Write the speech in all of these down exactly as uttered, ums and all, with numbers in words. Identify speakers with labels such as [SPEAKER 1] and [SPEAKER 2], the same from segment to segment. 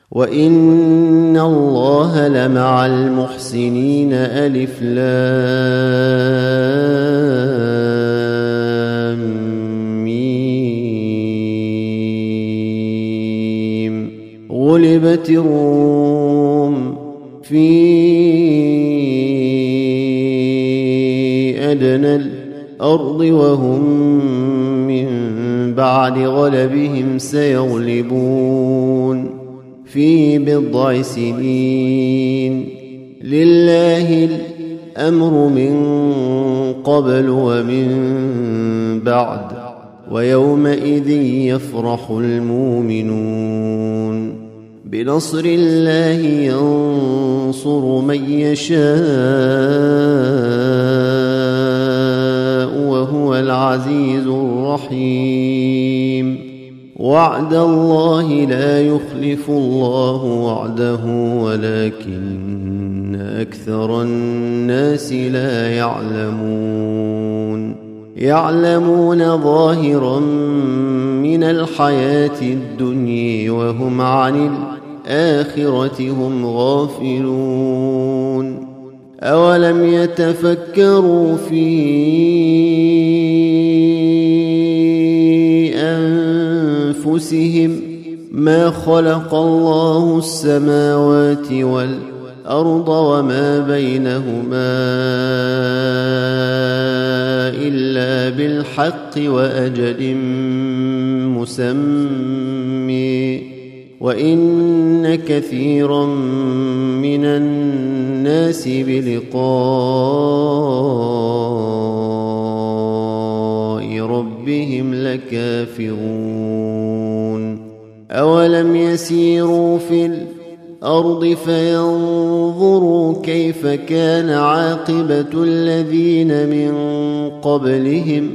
[SPEAKER 1] وإن الله لمع المحسنين. ألف لام ميم. غلبت الروم في أدنى الأرض وهم من بعد غلبهم سيغلبون في بضع سنين. لله الأمر من قبل ومن بعد ويومئذ يفرح المؤمنون. بنصر الله ينصر من يشاء وهو العزيز الرحيم. وعد الله لا يخلف الله وعده ولكن أكثر الناس لا يعلمون. يعلمون ظاهرا من الحياة الدنيا وهم عن الآخرة هم غافلون. أولم يتفكروا في أنفسهم ما خلق الله السماوات والأرض وما بينهما إلا بالحق وأجل مسمى وإن كثيرا من الناس بلقاء ربهم لكافرون. أولم يسيروا في الأرض فينظروا كيف كان عاقبة الذين من قبلهم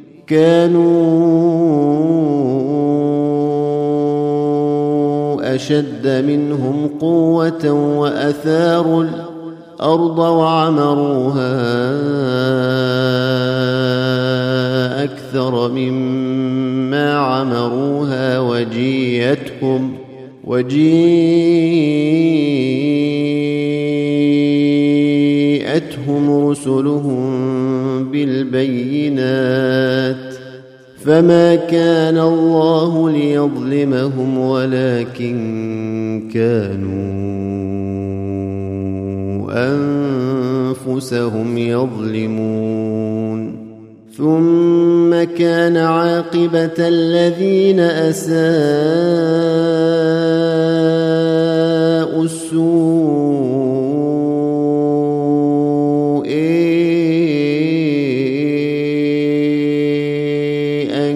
[SPEAKER 1] كانوا أشد منهم قوة وأثاروا الأرض وعمروها أكثر مما عمروها وجيتهم وجيءتهم رسلهم بالبينات فما كان الله ليظلمهم ولكن كانوا أنفسهم يظلمون. ثم كان عاقبة الذين أساءوا السوء أن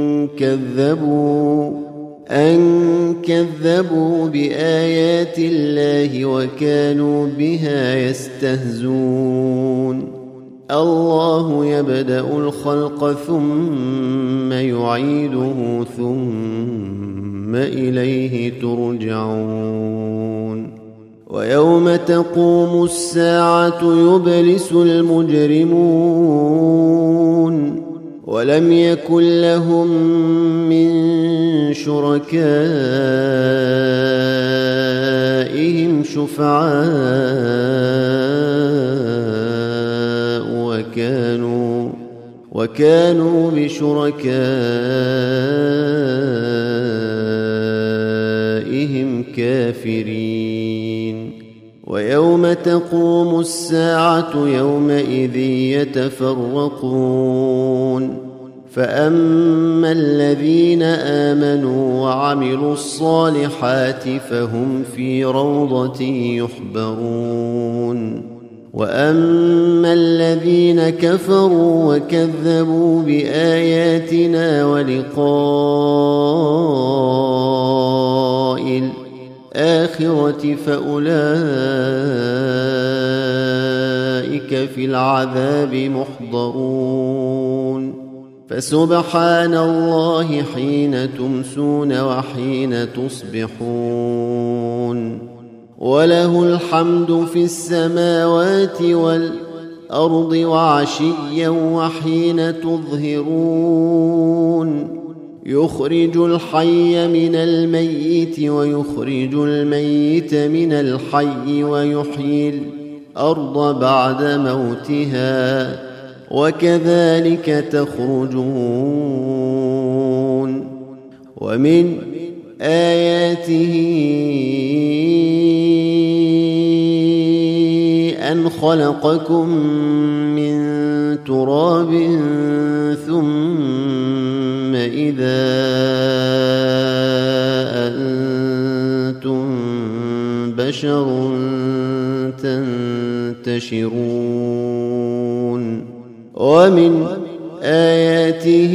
[SPEAKER 1] كذبوا أن كذبوا بآيات الله وكانوا بها يستهزئون. الله يبدأ الخلق ثم يعيده ثم إليه ترجعون. ويوم تقوم الساعة يبلس المجرمون ولم يكن لهم من شركائهم شفعاء وكانوا وكانوا بشركائهم كافرين. ويوم تقوم الساعة يومئذ يتفرقون فأما الذين آمنوا وعملوا الصالحات فهم في روضة يحبرون وأما الذين كفروا وكذبوا بآياتنا ولقاء الآخرة فأولئك في العذاب محضرون. فسبحان الله حين تمسون وحين تصبحون وله الحمد في السماوات والأرض وعشيا وحين تظهرون. يخرج الحي من الميت ويخرج الميت من الحي ويحيي الأرض بعد موتها وكذلك تخرجون ومن آياته أن خلقكم من تراب ثم إذا أنتم بشر تنتشرون ومن آياته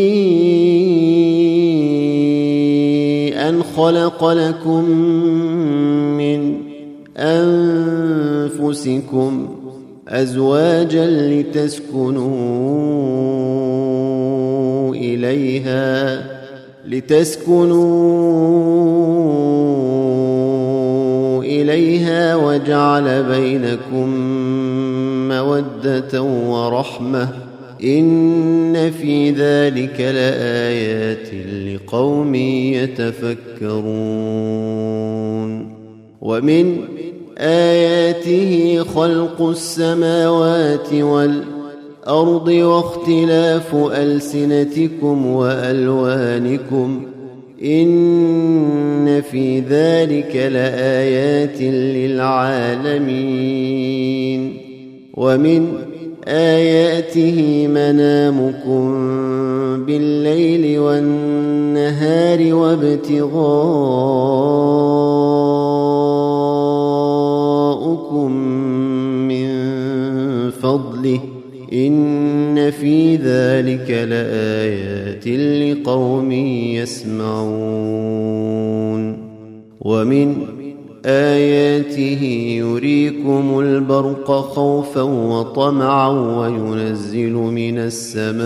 [SPEAKER 1] أن خلق لكم من أنفسكم أزواجا لتسكنوا إليها لتسكنوا إليها وجعل بينكم مودة ورحمة إن في ذلك لآيات لقوم يتفكرون ومن آياته خلق السماوات والأرض واختلاف ألسنتكم وألوانكم إن في ذلك لآيات للعالمين ومن آياته منامكم بالليل والنهار وابتغاؤكم من فضله إن في ذلك لآيات لقوم يسمعون ومن آياته يريكم البرق خوفا وطمعا وينزل من السماء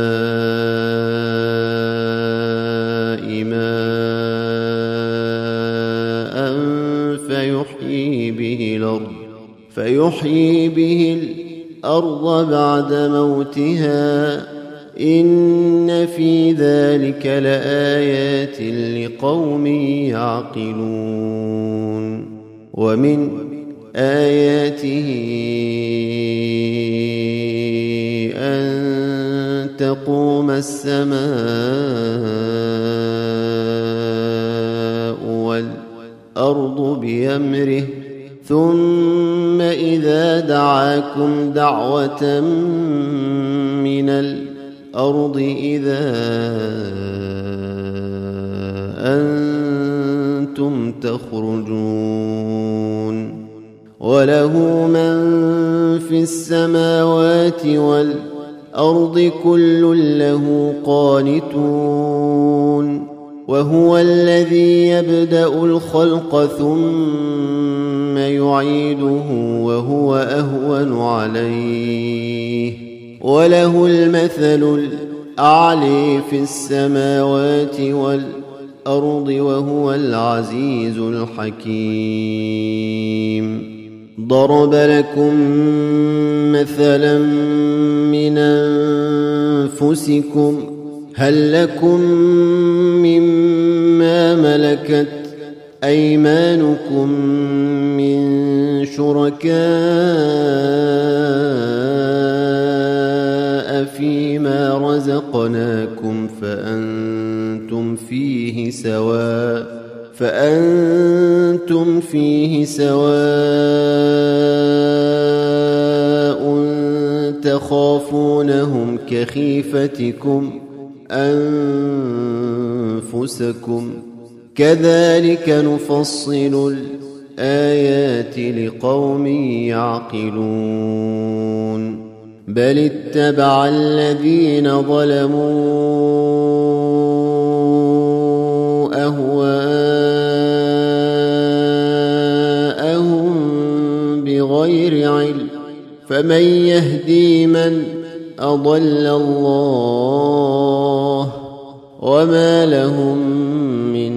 [SPEAKER 1] ماء فيحيي به الأرض فيحيي به الأرض بعد موتها إن في ذلك لآيات لقوم يعقلون ومن آياته أن تقوم السماء والأرض بأمره ثم إذا دعاكم دعوة من الأرض إذا أنتم تخرجون وله من في السماوات والأرض كل له قانتون وهو الذي يبدأ الخلق ثم يعيده وهو أهون عليه وله المثل الأعلى في السماوات والأرض وهو العزيز الحكيم ضرب لكم مثلا من أنفسكم هل لكم مما ملكت أيمانكم من شركاء فيما رزقناكم فأنتم فيه سواء فأنتم فيه سواء تخافونهم كخيفتكم أنفسكم كذلك نفصل الآيات لقوم يعقلون بل اتبع الذين ظلموا أهواءهم بغير علم فمن يهدي من أضل الله وما لهم من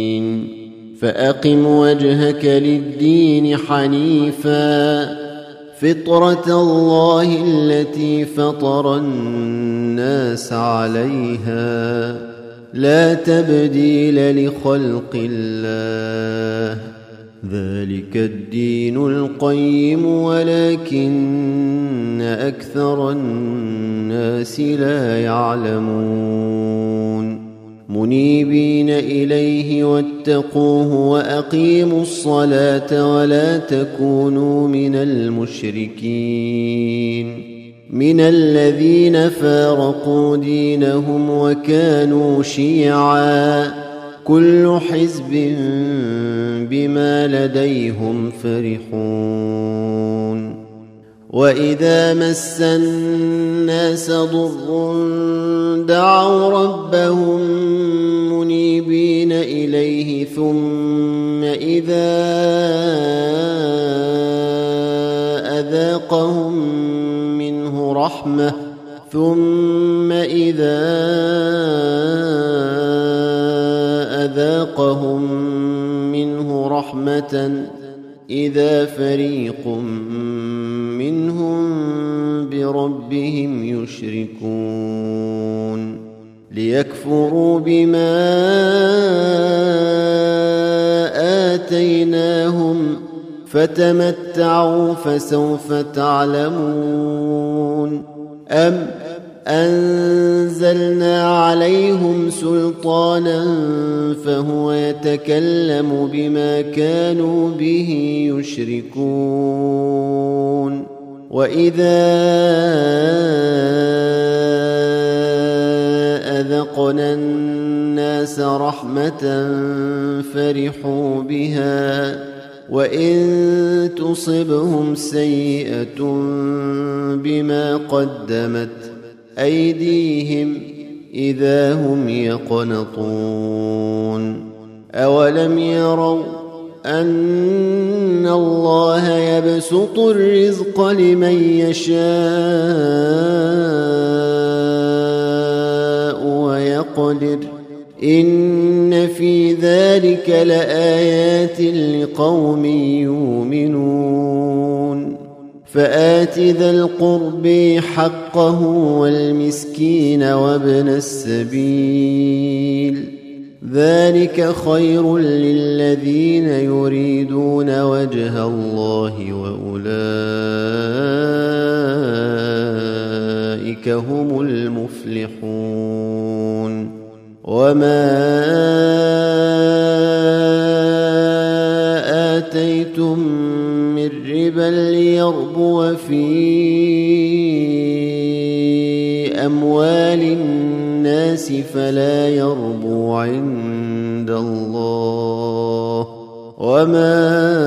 [SPEAKER 1] ناصرين فأقم وجهك للدين حنيفا فطرة الله التي فطر الناس عليها لا تبديل لخلق الله ذلك الدين القيم ولكن أكثر الناس لا يعلمون منيبين إليه واتقوه وأقيموا الصلاة ولا تكونوا من المشركين من الذين فارقوا دينهم وكانوا شيعا كل حزب بما لديهم فرحون وإذا مس الناس ضر دعوا ربهم منيبين إليه ثم إذا أذاقهم منه رحمة ثم إذا أذاقهم منه رحمة إذا فريق منهم بربهم يشركون ليكفروا بما آتيناهم فتمتعوا فسوف تعلمون أم أنزلنا عليهم سلطانا فهو يتكلم بما كانوا به يشركون وإذا أذقنا الناس رحمة فرحوا بها وإن تصبهم سيئة بما قدمت أيديهم إذا هم يقنطون أولم يروا أن الله يبسط الرزق لمن يشاء ويقدر إن في ذلك لآيات لقوم يؤمنون فآت ذا القرب حقه والمسكين وابن السبيل ذلك خير للذين يريدون وجه الله وأولئك هم المفلحون وما آتيتم من ربا ليربو في أموال الناس فلا يربو عند الله وما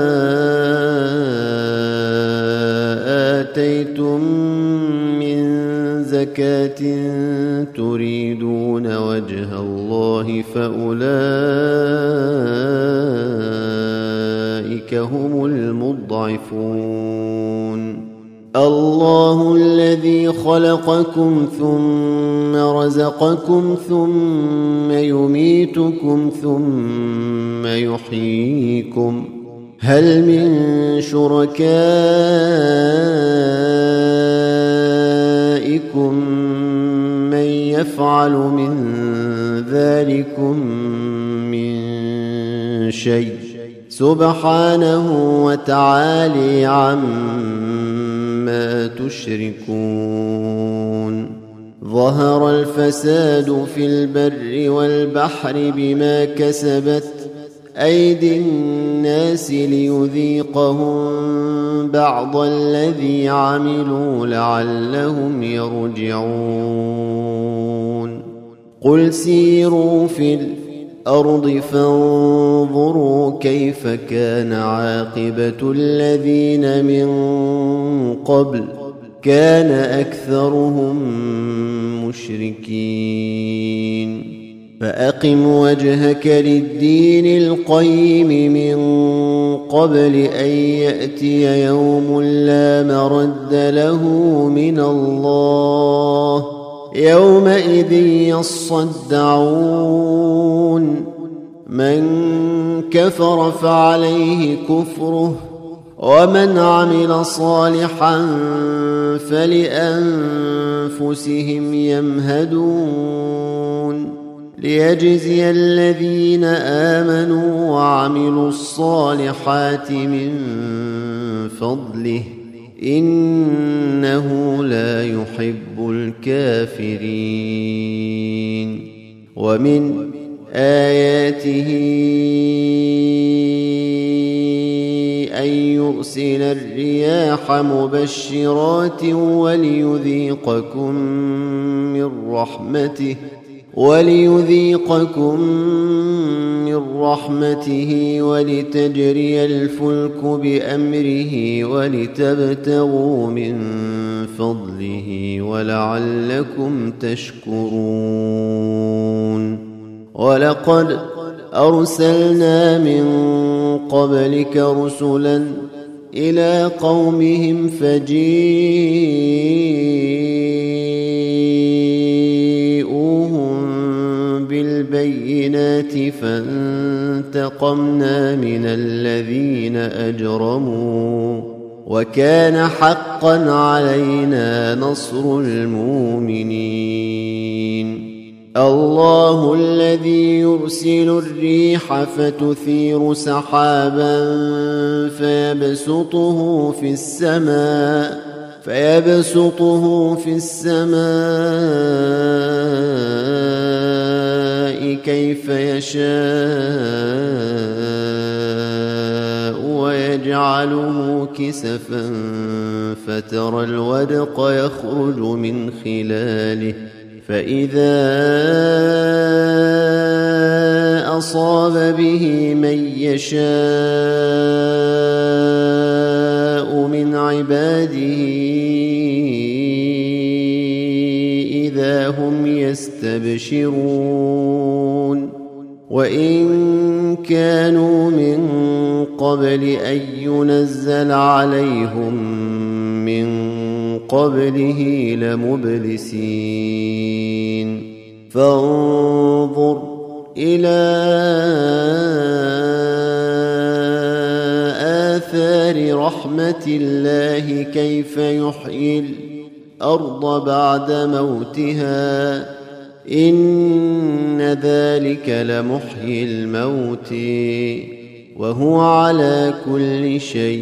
[SPEAKER 1] آتيتم من زكاة تريدون وجه الله فأولئك هم المضعفون الله الذي خلقكم ثم رزقكم ثم يميتكم ثم يحييكم هل من شركائكم من يفعل من ذلكم من شيء سبحانه وتعالى عما تشركون ظهر الفساد في البر والبحر بما كسبت أيدي الناس ليذيقهم بعض الذي عملوا لعلهم يرجعون قل سيروا في الأرض فانظروا كيف كان عاقبة الذين من قبل كان أكثرهم مشركين فأقم وجهك للدين القيم من قبل أن يأتي يوم لا مرد له من الله يومئذ يصدعون من كفر فعليه كفره ومن عمل صالحا فلأنفسهم يمهدون ليجزي الذين آمنوا وعملوا الصالحات من فضله إنه لا يحب الكافرين. ومن آياته أن يرسل الرياح مبشرات وليذيقكم من رحمته وليذيقكم من رحمته ولتجري الفلك بأمره ولتبتغوا من فضله ولعلكم تشكرون. ولقد أرسلنا من قبلك رسلا إلى قومهم فجيءوهم بالبينات فانتقمنا من الذين أجرموا وكان حقا علينا نصر المؤمنين. الله الذي يرسل الريح فتثير سحابا فيبسطه في السماء فيبسطه في السماء كيف يشاء ويجعله كسفا فترى الودق يخرج من خلاله فإذا أصاب به من يشاء من عباده إذا هم يستبشرون. وإن كانوا من قبل أن ينزل عليهم من قبله لمبلسين. فانظر إلى آثار رحمة الله كيف يحيي الأرض بعد موتها إن ذلك لمحيي الموت وهو على كل شيء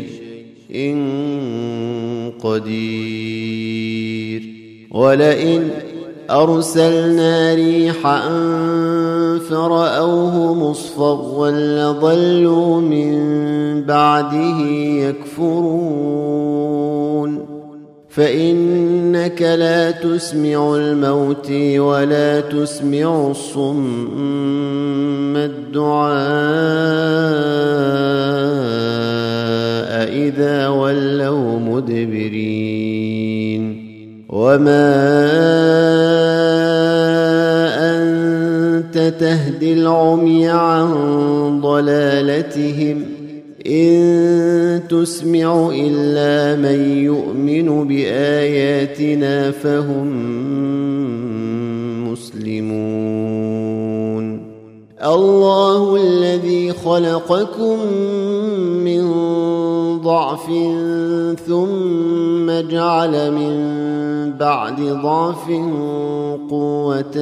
[SPEAKER 1] قدير. ولئن أرسلنا ريحا فرأوه مصفرا لظلوا من بعده يكفرون. فإنك لا تسمع الموت ولا تسمع الصم الدعاء إذا ولوا مدبرين. وما أنت تهدي العمي عن ضلالتهم إن تسمع إلا من يؤمن بآياتنا فهم مسلمون. الله الذي خلقكم من ضعف ثم جعل من بعد ضعف قوة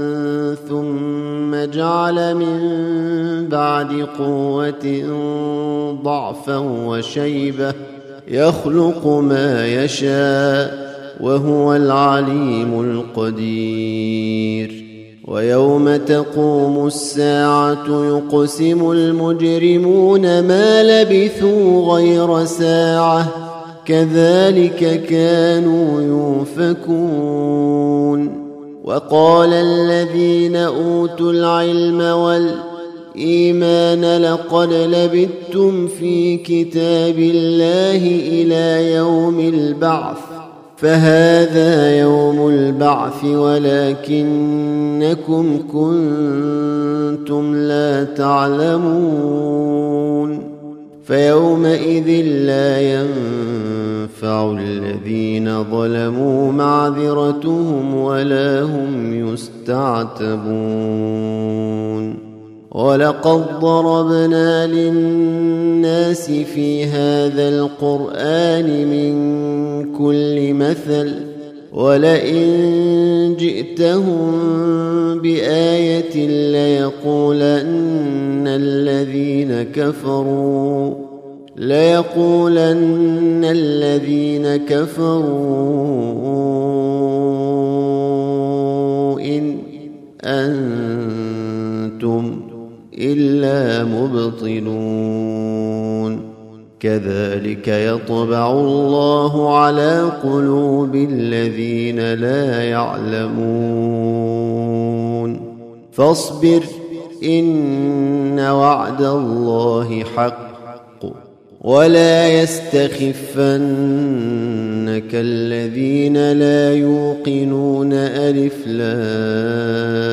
[SPEAKER 1] ثم جعل من بعد قوة ضعفا وشيبة يخلق ما يشاء وهو العليم القدير. ويوم تقوم الساعة يقسم المجرمون ما لبثوا غير ساعة كذلك كانوا يؤفكون. وقال الذين أوتوا العلم والإيمان لقد لبثتم في كتاب الله إلى يوم البعث فهذا يوم البعث ولكنكم كنتم لا تعلمون. فيومئذ لا ينفع الذين ظلموا معذرتهم ولا هم يستعتبون. ولقد ضربنا للناس في هذا القرآن من كل مثل ولئن جئتهم بآية ليقولن الذين كفروا ليقولن الذين كفروا إن أنتم إلا مبطلون كذلك يطبع الله على قلوب الذين لا يعلمون فاصبر إن وعد الله حق ولا يستخفنك الذين لا يوقنون ألف لام